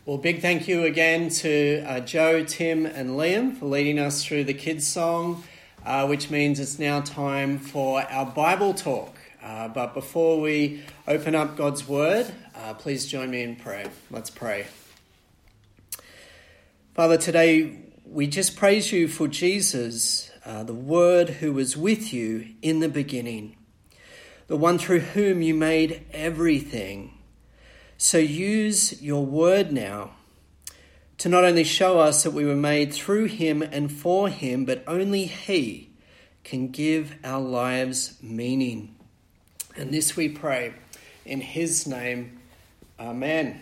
Well, big thank you again to Joe, Tim and Liam for leading us through the kids' song, which means it's now time for our Bible talk. But before we open up God's Word, please join me in prayer. Let's pray. Father, today we just praise you for Jesus, the Word who was with you in the beginning, the one through whom you made everything. So use your word now to not only show us that we were made through him and for him, but only he can give our lives meaning. And this we pray in his name. Amen.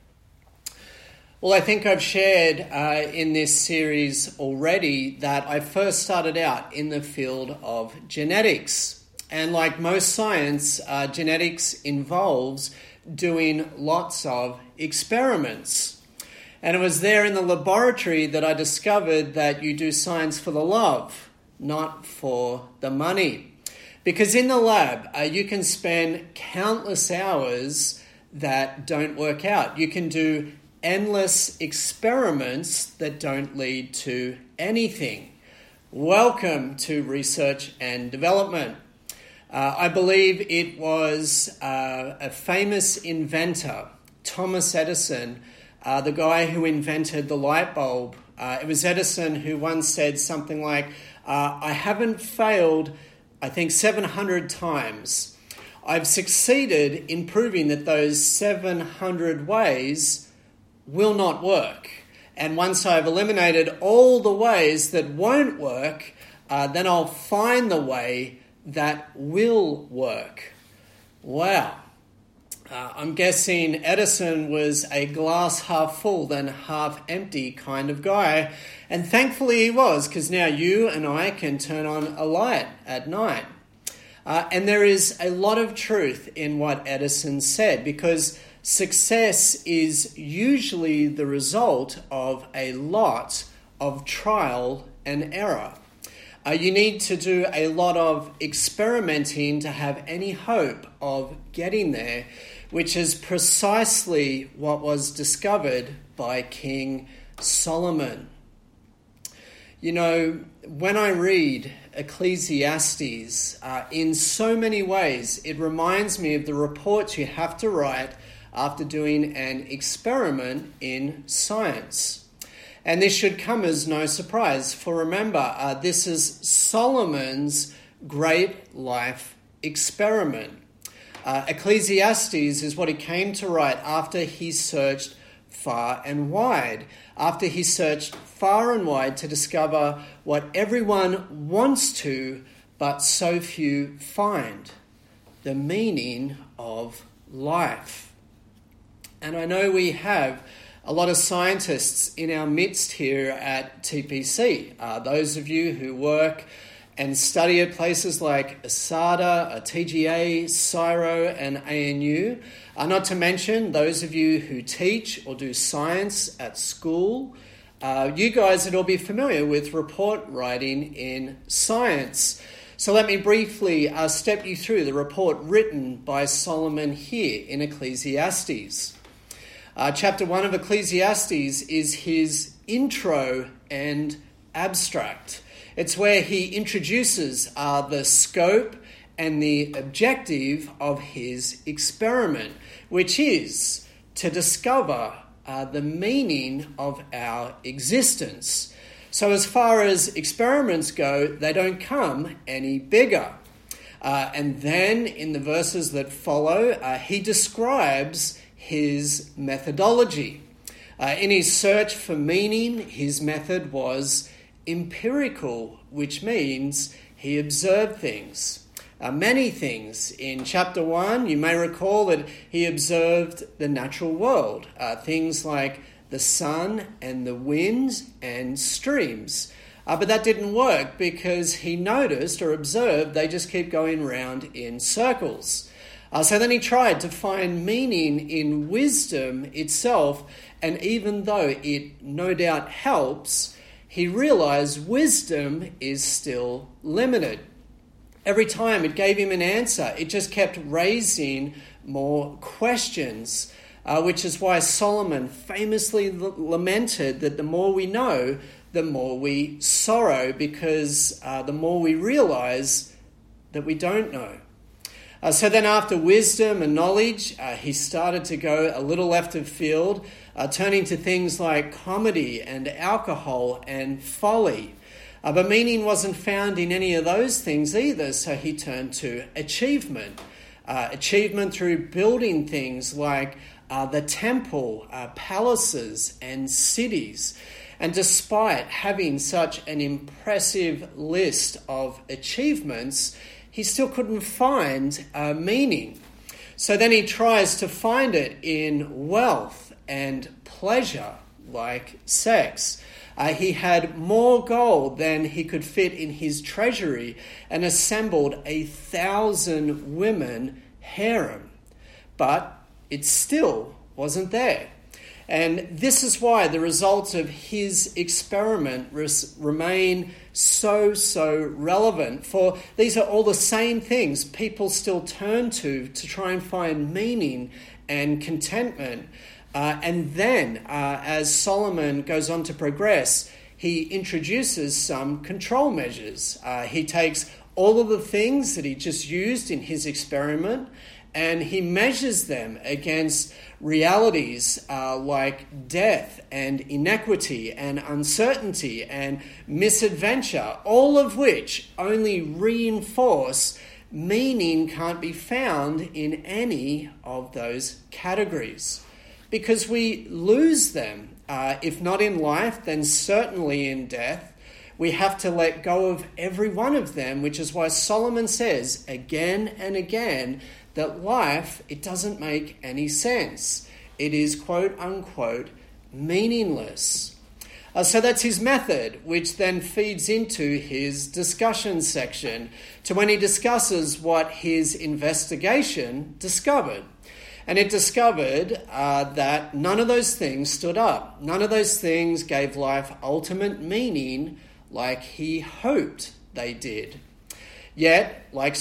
Well, I think I've shared in this series already that I first started out in the field of genetics. And like most science, genetics involves doing lots of experiments. And it was there in the laboratory that I discovered that you do science for the love, not for the money. Because in the lab, you can spend countless hours that don't work out. You can do endless experiments that don't lead to anything. Welcome to research and development. I believe it was a famous inventor, Thomas Edison, the guy who invented the light bulb. It was Edison who once said something like, I haven't failed, I think, 700 times. I've succeeded in proving that those 700 ways will not work. And once I've eliminated all the ways that won't work, then I'll find the way that will work. Wow. I'm guessing Edison was a glass half full than half empty kind of guy. And thankfully he was, because now you and I can turn on a light at night. And there is a lot of truth in what Edison said, because success is usually the result of a lot of trial and error. You need to do a lot of experimenting to have any hope of getting there, which is precisely what was discovered by King Solomon. You know, when I read Ecclesiastes, in so many ways, it reminds me of the reports you have to write after doing an experiment in science. And this should come as no surprise, for remember, this is Solomon's great life experiment. Ecclesiastes is what he came to write after he searched far and wide, after he searched far and wide to discover what everyone wants to, but so few find, the meaning of life. And I know we have a lot of scientists in our midst here at TPC. Those of you who work and study at places like ASADA, TGA, CSIRO and ANU, not to mention those of you who teach or do science at school. You guys would all be familiar with report writing in science. So let me briefly step you through the report written by Solomon here in Ecclesiastes. Chapter 1 of Ecclesiastes is his intro and abstract. It's where he introduces the scope and the objective of his experiment, which is to discover the meaning of our existence. So as far as experiments go, they don't come any bigger. And then in the verses that follow, he describes his methodology. In his search for meaning, his method was empirical, which means he observed things. Many things. In chapter 1, you may recall that he observed the natural world, things like the sun and the winds and streams. But that didn't work because he noticed or observed they just keep going round in circles. So then he tried to find meaning in wisdom itself, and even though it no doubt helps, he realized wisdom is still limited. Every time it gave him an answer, it just kept raising more questions. which is why Solomon famously lamented that the more we know, the more we sorrow, because the more we realize that we don't know. So then after wisdom and knowledge, he started to go a little left of field, turning to things like comedy and alcohol and folly. But meaning wasn't found in any of those things either, so he turned to achievement. Achievement through building things like the temple, palaces and cities. And despite having such an impressive list of achievements, he still couldn't find meaning. So then he tries to find it in wealth and pleasure, like sex. He had more gold than he could fit in his treasury and assembled 1,000 women harem. But it still wasn't there. And this is why the results of his experiment remain so relevant. For these are all the same things people still turn to try and find meaning and contentment. And then, as Solomon goes on to progress, he introduces some control measures. He takes all of the things that he just used in his experiment and he measures them against realities like death and inequity and uncertainty and misadventure, all of which only reinforce meaning can't be found in any of those categories. Because we lose them, if not in life, then certainly in death. We have to let go of every one of them, which is why Solomon says again and again that life, it doesn't make any sense. It is, quote unquote, meaningless. So that's his method, which then feeds into his discussion section to when he discusses what his investigation discovered. And it discovered that none of those things stood up. None of those things gave life ultimate meaning like he hoped they did. Yet, like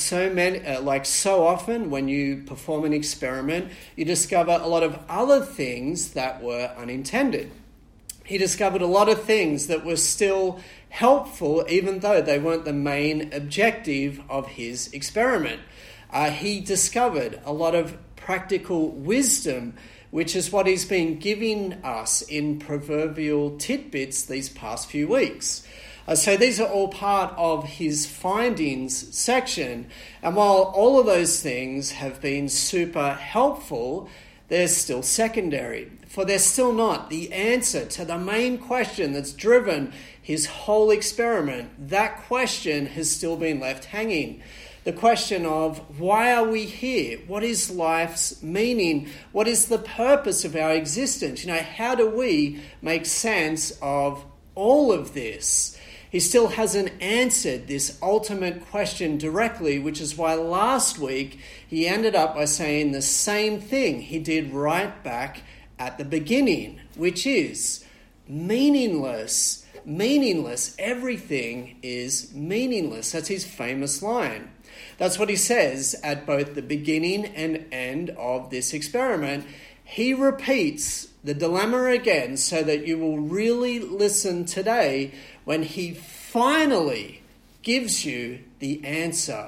so often when you perform an experiment, you discover a lot of other things that were unintended. He discovered a lot of things that were still helpful, even though they weren't the main objective of his experiment. He discovered a lot of practical wisdom, which is what he's been giving us in proverbial tidbits these past few weeks. So these are all part of his findings section. And while all of those things have been super helpful, they're still secondary. For they're still not the answer to the main question that's driven his whole experiment. That question has still been left hanging. The question of why are we here? What is life's meaning? What is the purpose of our existence? How do we make sense of all of this? He still hasn't answered this ultimate question directly, which is why last week he ended up by saying the same thing he did right back at the beginning, which is meaningless. Meaningless. Everything is meaningless. That's his famous line. That's what he says at both the beginning and end of this experiment. He repeats the dilemma again so that you will really listen today when he finally gives you the answer.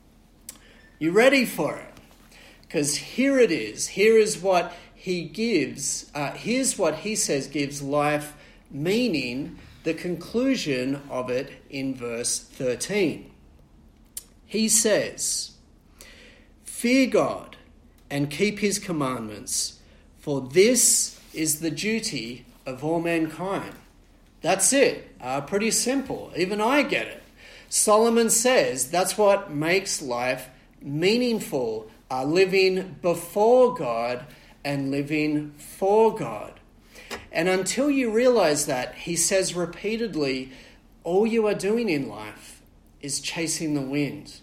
You ready for it? Because here it is. Here is what he gives. Here's what he says gives life meaning, the conclusion of it in verse 13. He says, "Fear God and keep his commandments, for this is the duty of all mankind." That's it. Pretty simple. Even I get it. Solomon says that's what makes life meaningful, living before God and living for God. And until you realize that, he says repeatedly, all you are doing in life is chasing the wind.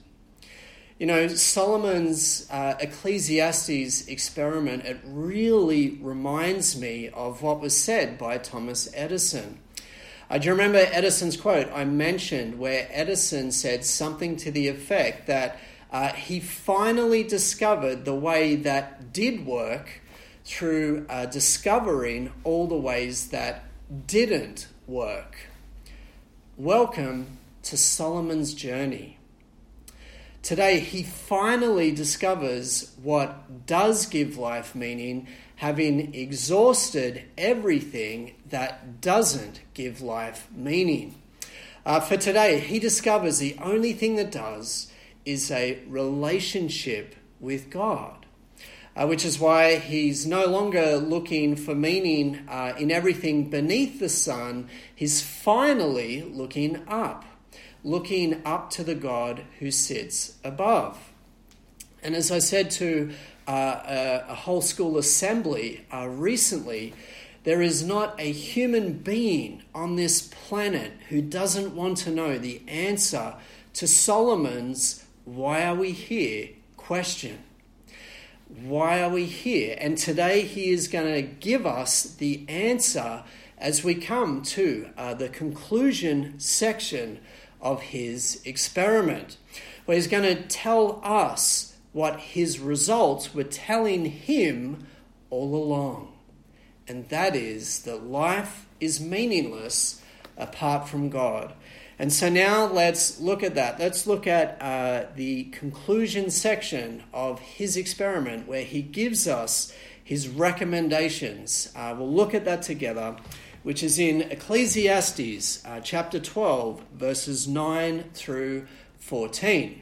Solomon's Ecclesiastes experiment, it really reminds me of what was said by Thomas Edison. Do you remember Edison's quote I mentioned where Edison said something to the effect that he finally discovered the way that did work through discovering all the ways that didn't work. Welcome to Solomon's journey. Today, he finally discovers what does give life meaning, having exhausted everything that doesn't give life meaning. For today, he discovers the only thing that does is a relationship with God, which is why he's no longer looking for meaning in everything beneath the sun. He's finally looking up to the God who sits above. And as I said to a whole school assembly recently, there is not a human being on this planet who doesn't want to know the answer to Solomon's "why are we here?" question. Why are we here? And today he is going to give us the answer as we come to the conclusion section of his experiment, where he's going to tell us what his results were telling him all along. And that is that life is meaningless apart from God. And so now let's look at that. Let's look at the conclusion section of his experiment, where he gives us his recommendations. We'll look at that together, which is in Ecclesiastes chapter 12, verses 9 through 14.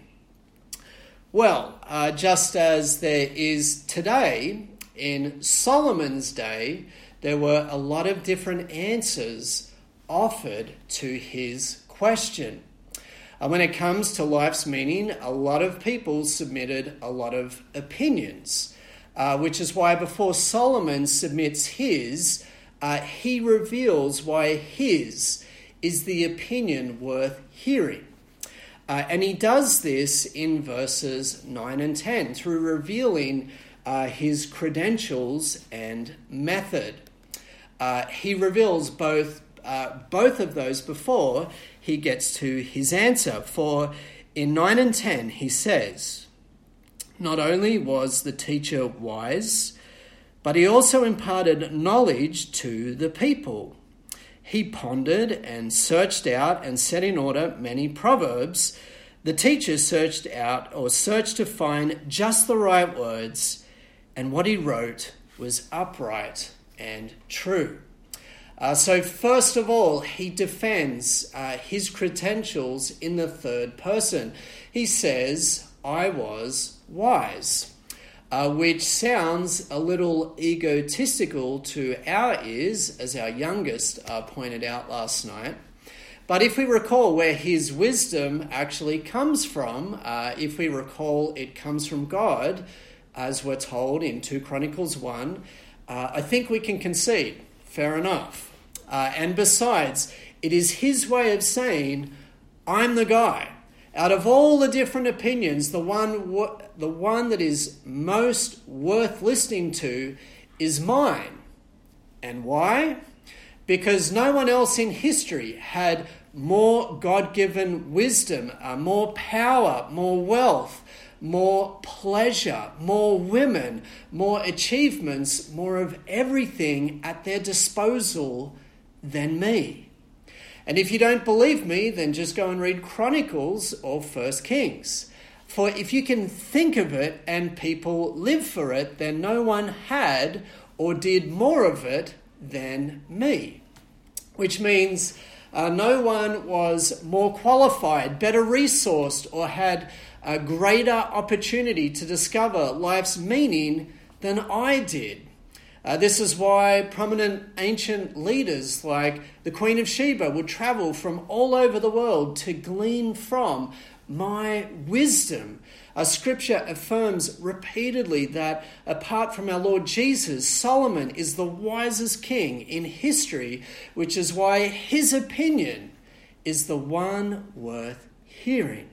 Well, just as there is today, in Solomon's day, there were a lot of different answers offered to his question. When it comes to life's meaning, a lot of people submitted a lot of opinions, which is why before Solomon submits his, he reveals why his is the opinion worth hearing. And he does this in verses 9 and 10 through revealing his credentials and method. He reveals both of those before he gets to his answer. For in 9 and 10 he says, "Not only was the teacher wise, but he also imparted knowledge to the people. He pondered and searched out and set in order many proverbs. The teacher searched to find just the right words, and what he wrote was upright and true." So first of all, he defends his credentials in the third person. He says, "I was wise," which sounds a little egotistical to our ears, as our youngest pointed out last night. But if we recall where his wisdom actually comes from, if we recall it comes from God, as we're told in 2 Chronicles 1, I think we can concede. Fair enough. And besides, it is his way of saying, I'm the guy. Out of all the different opinions, the one that is most worth listening to is mine. And why? Because no one else in history had more God-given wisdom, more power, more wealth, more pleasure, more women, more achievements, more of everything at their disposal than me. And if you don't believe me, then just go and read Chronicles or 1 Kings. For if you can think of it and people live for it, then no one had or did more of it than me. Which means no one was more qualified, better resourced, or had a greater opportunity to discover life's meaning than I did. This is why prominent ancient leaders like the Queen of Sheba would travel from all over the world to glean from my wisdom. Scripture affirms repeatedly that apart from our Lord Jesus, Solomon is the wisest king in history, which is why his opinion is the one worth hearing.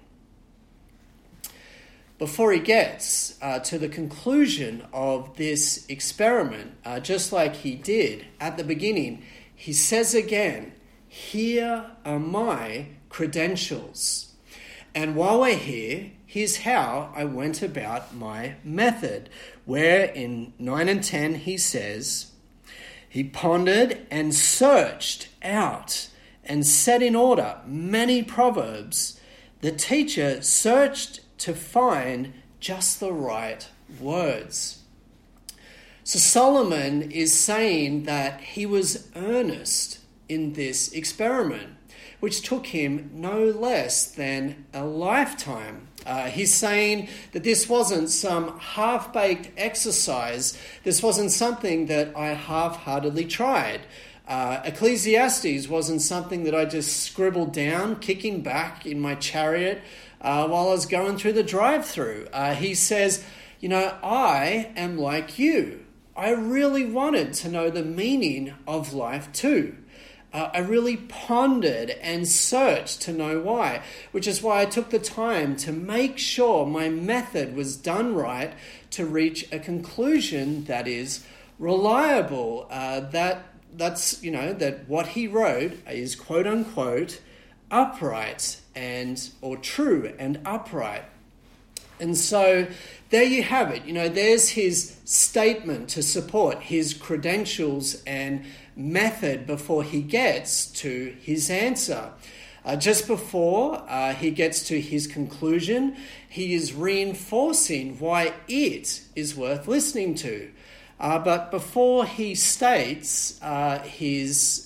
Before he gets to the conclusion of this experiment, just like he did at the beginning, he says again, "Here are my credentials. And while we're here, here's how I went about my method," where in 9 and 10 he says, "He pondered and searched out and set in order many proverbs. The teacher searched to find just the right words." So Solomon is saying that he was earnest in this experiment, which took him no less than a lifetime. He's saying that this wasn't some half-baked exercise. This wasn't something that I half-heartedly tried. Ecclesiastes wasn't something that I just scribbled down, kicking back in my chariot while I was going through the drive-through. He says, I am like you. I really wanted to know the meaning of life too. I really pondered and searched to know why, which is why I took the time to make sure my method was done right to reach a conclusion that is reliable, that what he wrote is quote unquote upright or true and upright. And so there you have it. There's his statement to support his credentials and method before he gets to his answer. Just before he gets to his conclusion, he is reinforcing why it is worth listening to. But before he states his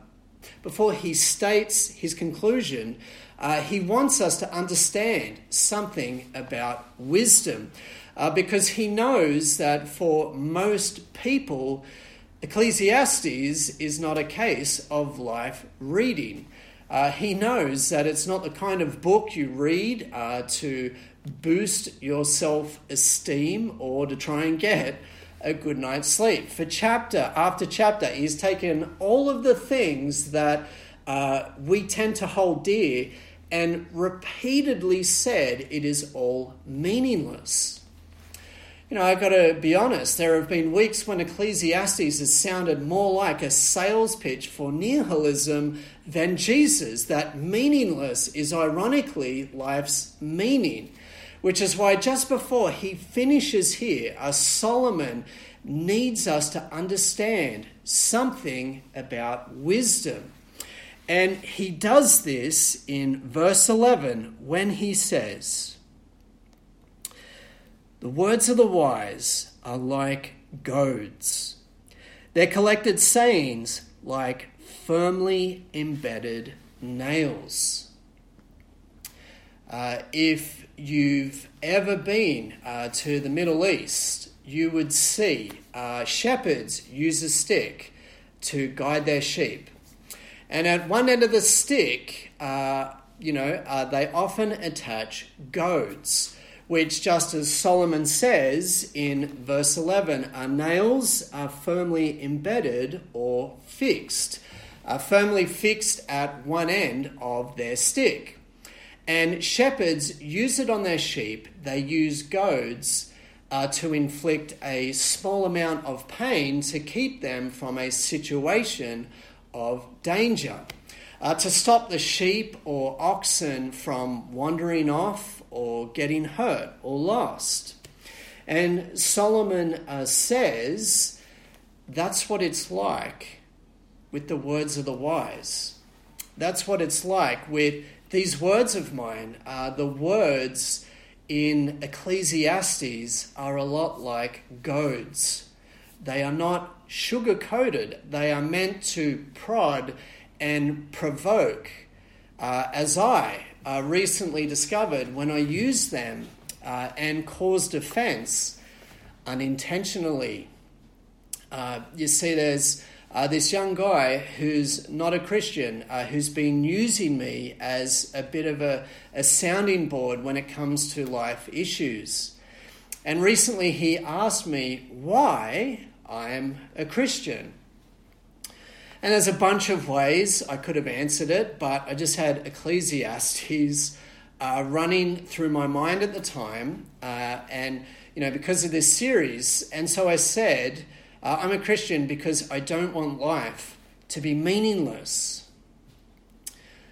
conclusion, he wants us to understand something about wisdom, because he knows that for most people, Ecclesiastes is not a case of life reading. He knows that it's not the kind of book you read to boost your self-esteem or to try and get a good night's sleep. For chapter after chapter, he's taken all of the things that we tend to hold dear and repeatedly said it is all meaningless. I've got to be honest, there have been weeks when Ecclesiastes has sounded more like a sales pitch for nihilism than Jesus, that meaningless is ironically life's meaning, which is why just before he finishes here, Solomon needs us to understand something about wisdom. And he does this in verse 11 when he says, "The words of the wise are like goads, their collected sayings like firmly embedded nails." If you've ever been to the Middle East, you would see shepherds use a stick to guide their sheep. And at one end of the stick, they often attach goads, which, just as Solomon says in verse 11, nails are firmly embedded or fixed, firmly fixed at one end of their stick. And shepherds use it on their sheep. They use goads to inflict a small amount of pain to keep them from a situation of danger, to stop the sheep or oxen from wandering off or getting hurt or lost. And Solomon says that's what it's like with the words of the wise. That's what it's like with these words of mine. The words in Ecclesiastes are a lot like goads. They are not sugar-coated. They are meant to prod and provoke, as I recently discovered when I used them and caused offence unintentionally. You see, there's this young guy who's not a Christian, who's been using me as a bit of a sounding board when it comes to life issues. And recently he asked me why I'm a Christian. And there's a bunch of ways I could have answered it, but I just had Ecclesiastes running through my mind at the time, and because of this series. And so I said, I'm a Christian because I don't want life to be meaningless.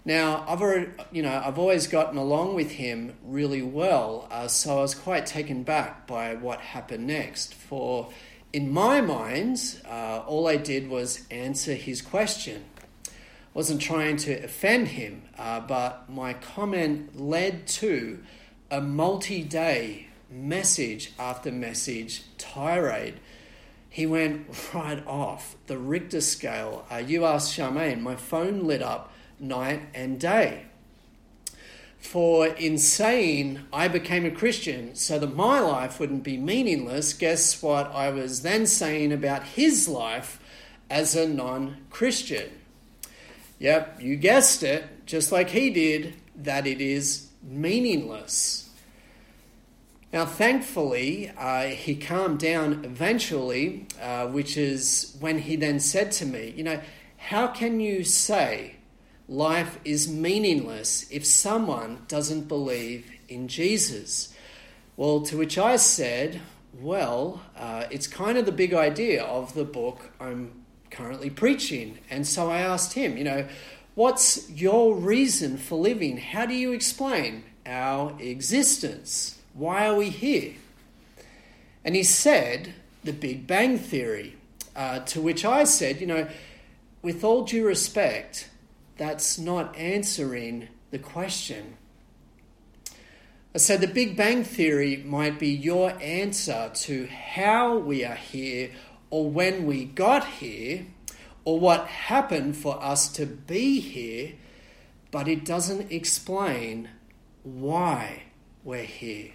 Now, I've always gotten along with him really well, so I was quite taken back by what happened next. For in my mind, all I did was answer his question. I wasn't trying to offend him, but my comment led to a multi-day message after message tirade. He went right off the Richter scale. You asked Charmaine, my phone lit up night and day. For in saying I became a Christian so that my life wouldn't be meaningless, guess what I was then saying about his life as a non-Christian? Yep, you guessed it, just like he did, that it is meaningless. Now, thankfully, he calmed down eventually, which is when he then said to me, how can you say life is meaningless if someone doesn't believe in Jesus? Well, to which I said, it's kind of the big idea of the book I'm currently preaching. And so I asked him, what's your reason for living? How do you explain our existence? Why are we here? And he said, the Big Bang Theory, to which I said, with all due respect, that's not answering the question. I said the Big Bang Theory might be your answer to how we are here, or when we got here, or what happened for us to be here, but it doesn't explain why we're here.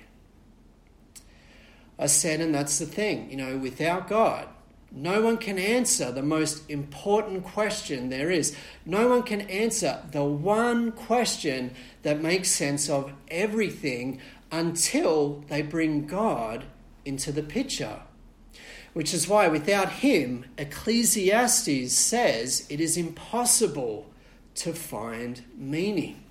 I said, and that's the thing, without God, no one can answer the most important question there is. No one can answer the one question that makes sense of everything until they bring God into the picture. Which is why without him, Ecclesiastes says it is impossible to find meaning.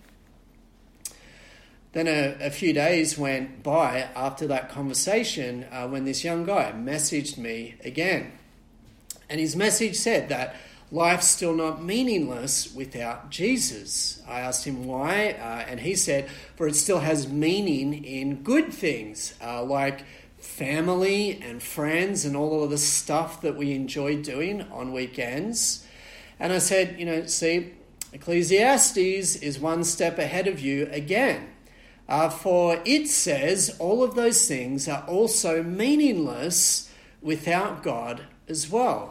Then a few days went by after that conversation when this young guy messaged me again. And his message said that life's still not meaningless without Jesus. I asked him why, and he said, for it still has meaning in good things, like family and friends and all of the stuff that we enjoy doing on weekends. And I said, see, Ecclesiastes is one step ahead of you again. For it says all of those things are also meaningless without God as well.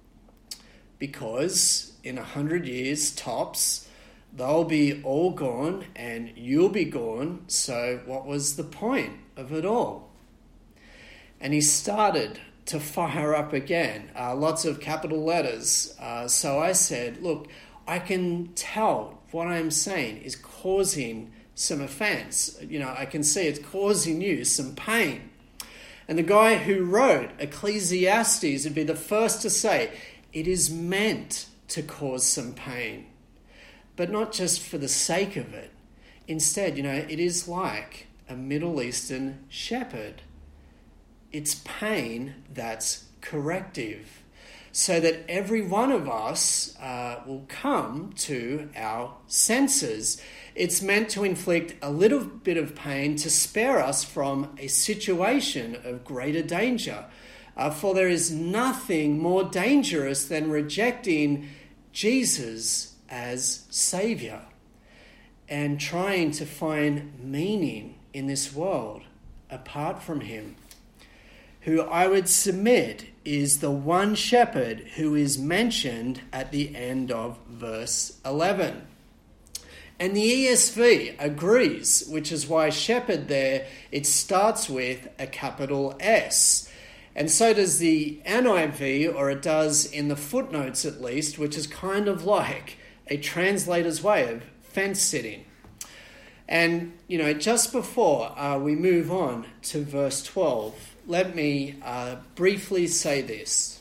Because in 100 years tops, they'll be all gone and you'll be gone. So what was the point of it all? And he started to fire up again, lots of capital letters. So I said, look, I can tell what I'm saying is causing some offense. I can see it's causing you some pain. And the guy who wrote Ecclesiastes would be the first to say, it is meant to cause some pain, but not just for the sake of it. Instead, it is like a Middle Eastern shepherd. It's pain that's corrective, so that every one of us will come to our senses. It's meant to inflict a little bit of pain to spare us from a situation of greater danger. For there is nothing more dangerous than rejecting Jesus as Saviour and trying to find meaning in this world apart from him, who I would submit is the one shepherd who is mentioned at the end of verse 11. And the ESV agrees, which is why shepherd there, it starts with a capital S. And so does the NIV, or it does in the footnotes at least, which is kind of like a translator's way of fence sitting. And, just before we move on to verse 12, let me briefly say this.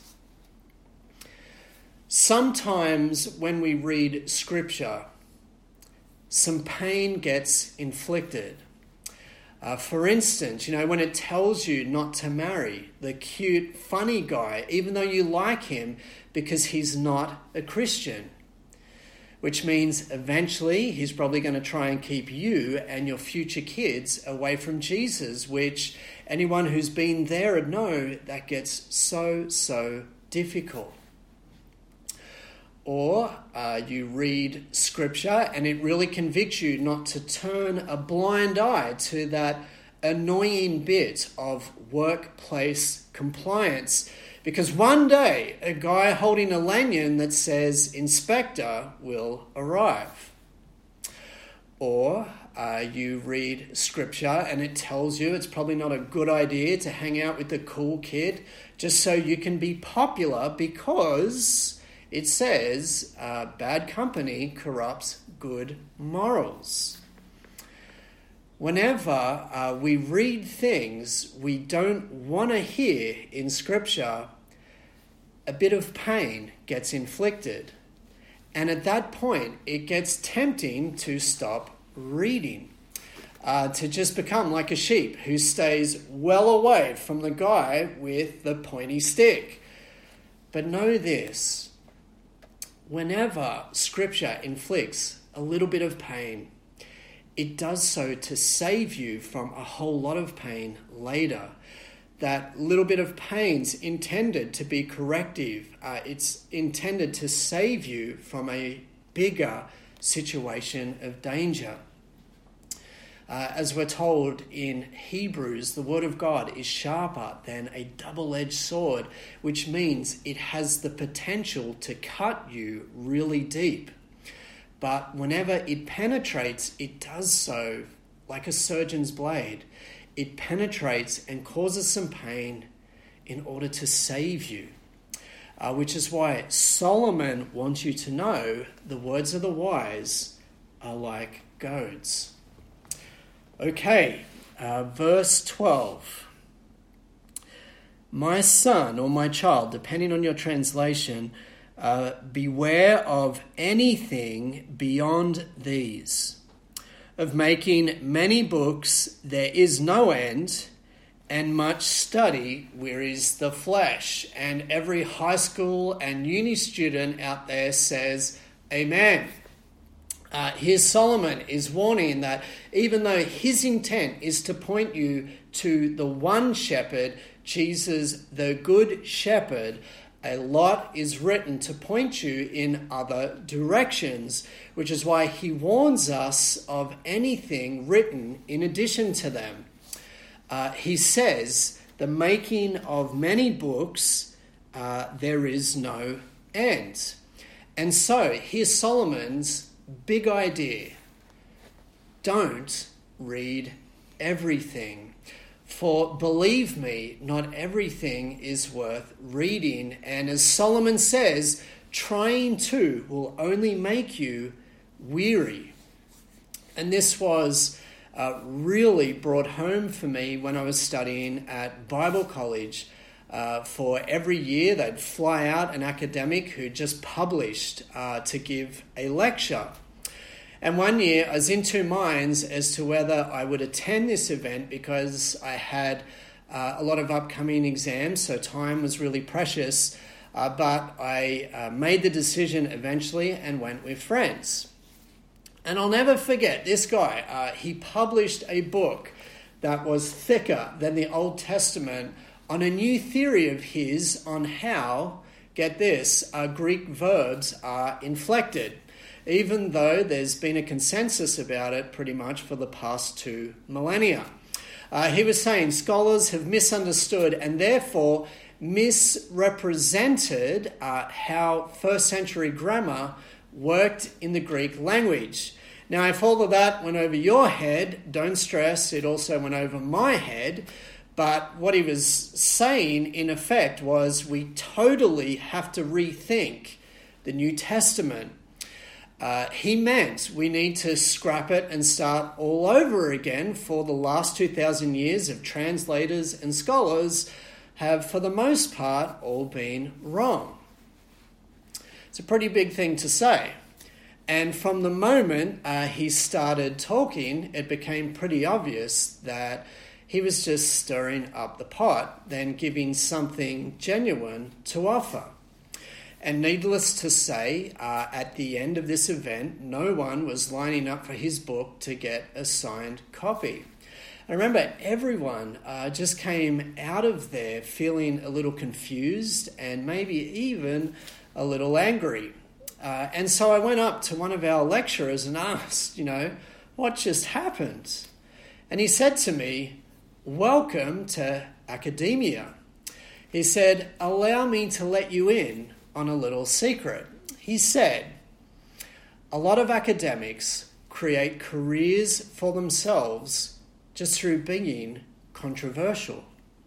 Sometimes when we read Scripture, some pain gets inflicted. For instance, when it tells you not to marry the cute, funny guy, even though you like him because he's not a Christian. which means eventually he's probably going to try and keep you and your future kids away from Jesus, which anyone who's been there would know that gets so difficult. Or you read scripture and it really convicts you not to turn a blind eye to that annoying bit of workplace compliance, because one day a guy holding a lanyard that says inspector will arrive. Or you read scripture and it tells you it's probably not a good idea to hang out with the cool kid just so you can be popular, because it says bad company corrupts good morals. Whenever we read things we don't want to hear in scripture, a bit of pain gets inflicted. And at that point, it gets tempting to stop reading, to just become like a sheep who stays well away from the guy with the pointy stick. But know this, whenever scripture inflicts a little bit of pain, it does so to save you from a whole lot of pain later. That little bit of pain's intended to be corrective. It's intended to save you from a bigger situation of danger. As we're told in Hebrews, the word of God is sharper than a double-edged sword, which means it has the potential to cut you really deep. But whenever it penetrates, it does so like a surgeon's blade. It penetrates and causes some pain in order to save you. Which is why Solomon wants you to know the words of the wise are like goads. Okay, verse 12. My son or my child, depending on your translation, beware of anything beyond these. Of making many books there is no end, and much study wearies the flesh. And every high school and uni student out there says, amen. Here Solomon is warning that even though his intent is to point you to the one shepherd, Jesus, the good shepherd, a lot is written to point you in other directions, which is why he warns us of anything written in addition to them. He says, the making of many books, there is no end. And so here's Solomon's big idea. Don't read everything. For believe me, not everything is worth reading. And as Solomon says, trying to will only make you weary. And this was really brought home for me when I was studying at Bible college. For every year, they'd fly out an academic who just published to give a lecture. And one year I was in two minds as to whether I would attend this event because I had a lot of upcoming exams, so time was really precious. But I made the decision eventually and went with friends. And I'll never forget this guy. He published a book that was thicker than the Old Testament on a new theory of his on how, get this, Greek verbs are inflected, even though there's been a consensus about it pretty much for the past 2 millennia. He was saying scholars have misunderstood and therefore misrepresented how first century grammar worked in the Greek language. Now, if all of that went over your head, don't stress, it also went over my head. But what he was saying, in effect, was we totally have to rethink the New Testament. He meant we need to scrap it and start all over again, for the last 2,000 years of translators and scholars have, for the most part, all been wrong. It's a pretty big thing to say. And from the moment he started talking, it became pretty obvious that he was just stirring up the pot, then giving something genuine to offer. And needless to say, at the end of this event, no one was lining up for his book to get a signed copy. I remember everyone just came out of there feeling a little confused and maybe even a little angry. And so I went up to one of our lecturers and asked, what just happened? And he said to me, "Welcome to academia." He said, "Allow me to let you in on a little secret." He said, "A lot of academics create careers for themselves just through being controversial.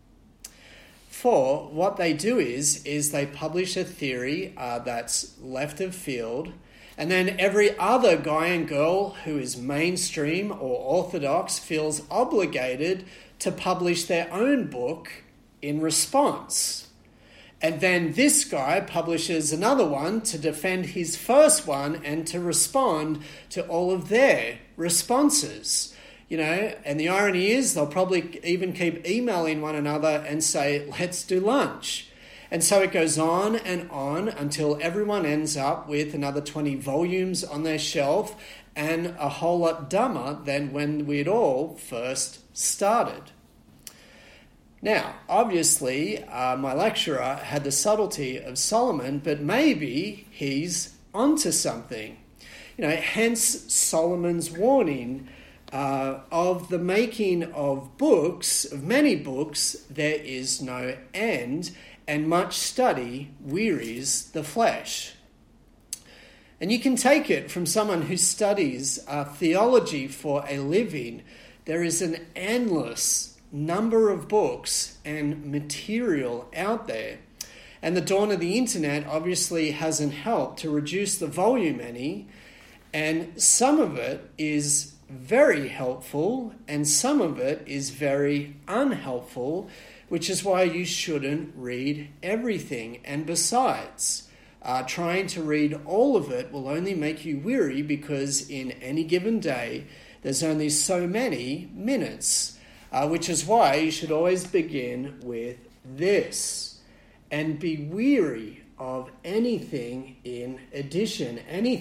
For what they do is they publish a theory that's left of field, and then every other guy and girl who is mainstream or orthodox feels obligated to publish their own book in response. And then this guy publishes another one to defend his first one and to respond to all of their responses. And the irony is they'll probably even keep emailing one another and say, let's do lunch. And so it goes on until everyone ends up with another 20 volumes on their shelf and a whole lot dumber than when we'd all first started. Now, obviously, my lecturer had the subtlety of Solomon, but maybe he's onto something. Hence Solomon's warning of the making of books, of many books, there is no end, and much study wearies the flesh. And you can take it from someone who studies theology for a living. There is an endless number of books and material out there. And the dawn of the internet obviously hasn't helped to reduce the volume any. And some of it is very helpful and some of it is very unhelpful, which is why you shouldn't read everything. And besides, trying to read all of it will only make you weary, because in any given day, there's only so many minutes, which is why you should always begin with this and be weary of anything in addition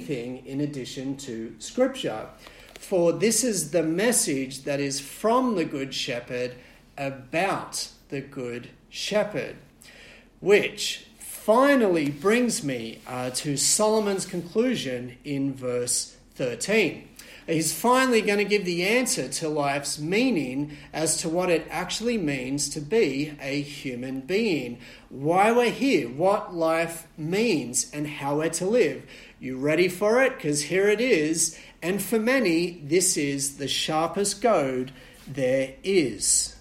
to Scripture. For this is the message that is from the Good Shepherd about the Good Shepherd, which finally brings me to Solomon's conclusion in verse 13. He's finally going to give the answer to life's meaning as to what it actually means to be a human being, why we're here, what life means, and how we're to live. You ready for it? Because here it is. And for many, this is the sharpest goad there is.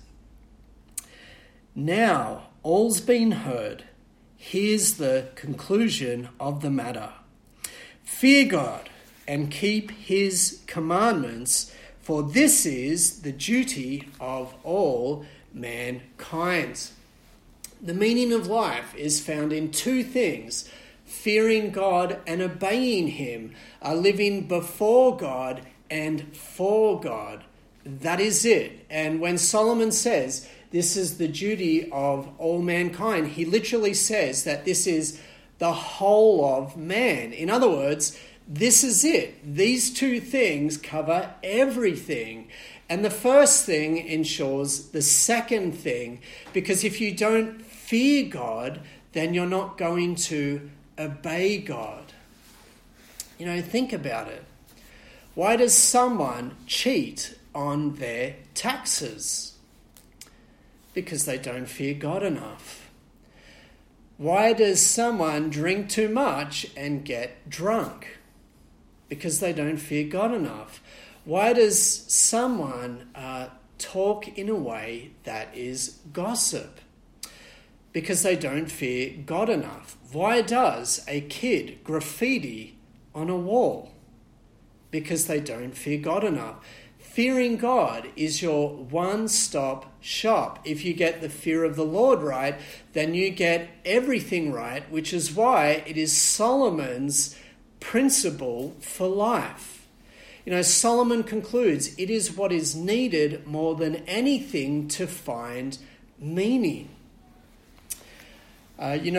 Now, all's been heard. Here's the conclusion of the matter. Fear God and keep his commandments, for this is the duty of all mankind. The meaning of life is found in two things: fearing God and obeying him, living before God and for God. That is it. And when Solomon says this is the duty of all mankind, he literally says that this is the whole of man. In other words, this is it. These two things cover everything. And the first thing ensures the second thing, because if you don't fear God, then you're not going to obey God. Think about it. Why does someone cheat on their taxes? Because they don't fear God enough. Why does someone drink too much and get drunk? Because they don't fear God enough. Why does someone talk in a way that is gossip? Because they don't fear God enough. Why does a kid graffiti on a wall? Because they don't fear God enough. Fearing God is your one-stop shop. If you get the fear of the Lord right, then you get everything right, which is why it is Solomon's principle for life. Solomon concludes, it is what is needed more than anything to find meaning.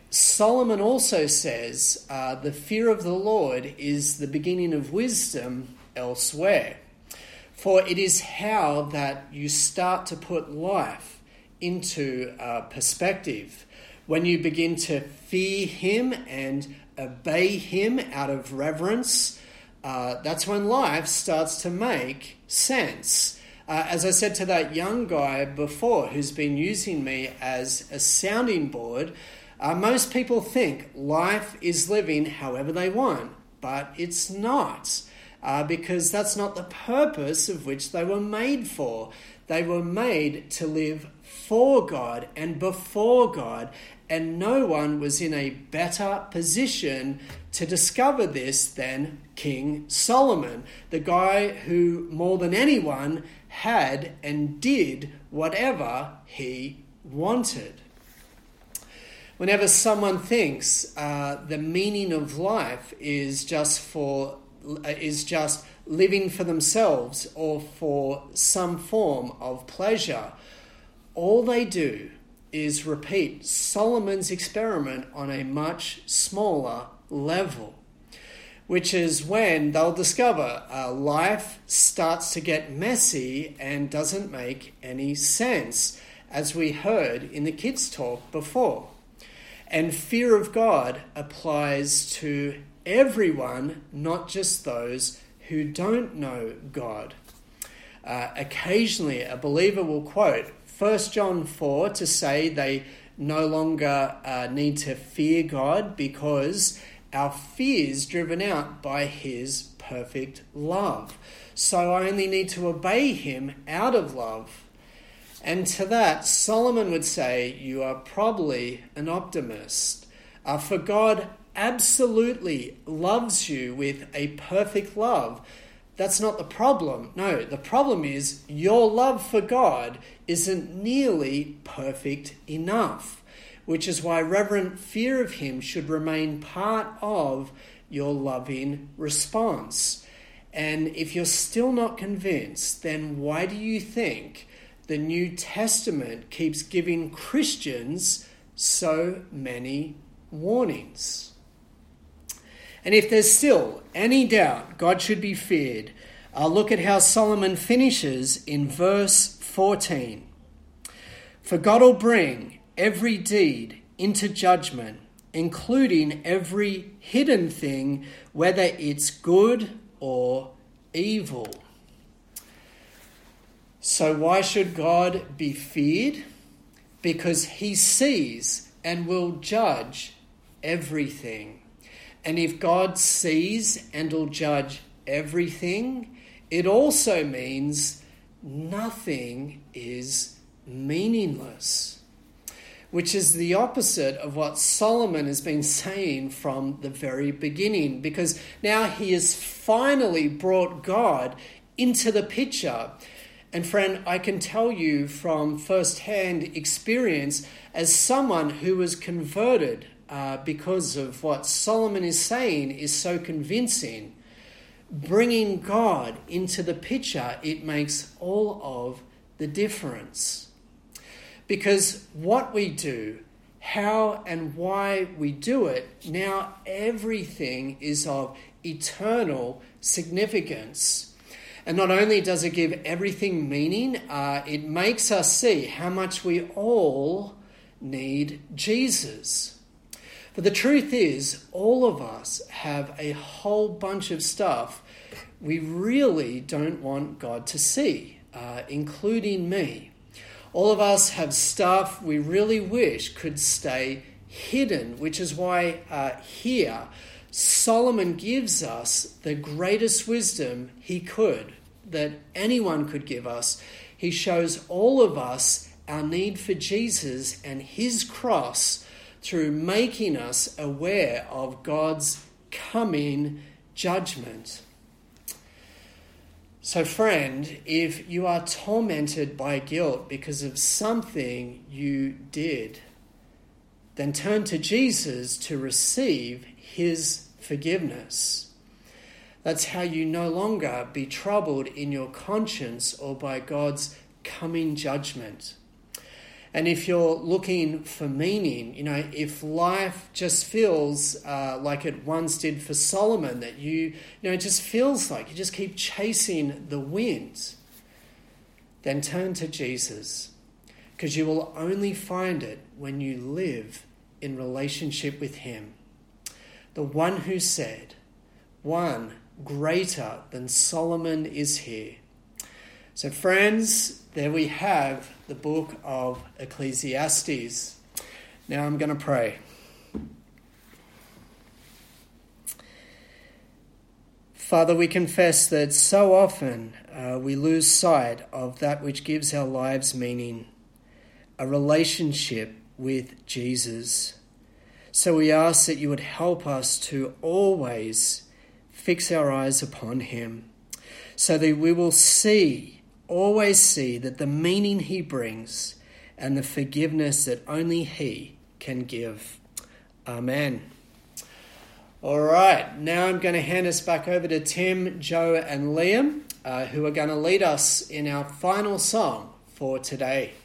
Solomon also says the fear of the Lord is the beginning of wisdom elsewhere. For it is how that you start to put life into perspective. When you begin to fear him and obey him out of reverence, that's when life starts to make sense. As I said to that young guy before who's been using me as a sounding board, most people think life is living however they want, but it's not, because that's not the purpose of which they were made for. They were made to live for God and before God, and no one was in a better position to discover this than King Solomon, the guy who more than anyone had and did whatever he wanted. Whenever someone thinks the meaning of life is just living for themselves or for some form of pleasure, all they do is repeat Solomon's experiment on a much smaller level, which is when they'll discover life starts to get messy and doesn't make any sense, as we heard in the kids' talk before. And fear of God applies to everyone, not just those who don't know God. Occasionally, a believer will quote 1 John 4 to say they no longer need to fear God because our fear is driven out by his perfect love. So I only need to obey him out of love. And to that, Solomon would say, you are probably an optimist. For God absolutely loves you with a perfect love. That's not the problem. No, the problem is your love for God isn't nearly perfect enough, which is why reverent fear of him should remain part of your loving response. And if you're still not convinced, then why do you think the New Testament keeps giving Christians so many warnings? And if there's still any doubt God should be feared, look at how Solomon finishes in verse 14. For God will bring every deed into judgment, including every hidden thing, whether it's good or evil. So why should God be feared? Because he sees and will judge everything. And if God sees and will judge everything, it also means nothing is meaningless, which is the opposite of what Solomon has been saying from the very beginning, because now he has finally brought God into the picture. And friend, I can tell you from first-hand experience, as someone who was converted because of what Solomon is saying is so convincing, bringing God into the picture, it makes all of the difference. Because what we do, how and why we do it, now everything is of eternal significance. And not only does it give everything meaning, it makes us see how much we all need Jesus. But the truth is, all of us have a whole bunch of stuff we really don't want God to see, including me. All of us have stuff we really wish could stay hidden, which is why here Solomon gives us the greatest wisdom he could, that anyone could give us. He shows all of us our need for Jesus and his cross through making us aware of God's coming judgment. So friend, if you are tormented by guilt because of something you did, then turn to Jesus to receive his forgiveness. That's how you no longer be troubled in your conscience or by God's coming judgment. And if you're looking for meaning, if life just feels like it once did for Solomon, that it just feels like you just keep chasing the wind, then turn to Jesus, because you will only find it when you live in relationship with him. The one who said, "One greater than Solomon is here." So friends, there we have the book of Ecclesiastes. Now I'm going to pray. Father, we confess that so often we lose sight of that which gives our lives meaning, a relationship with Jesus. So we ask that you would help us to always fix our eyes upon him, so that we will always see that the meaning he brings and the forgiveness that only he can give. Amen. All right, now I'm going to hand us back over to Tim, Joe and Liam, who are going to lead us in our final song for today.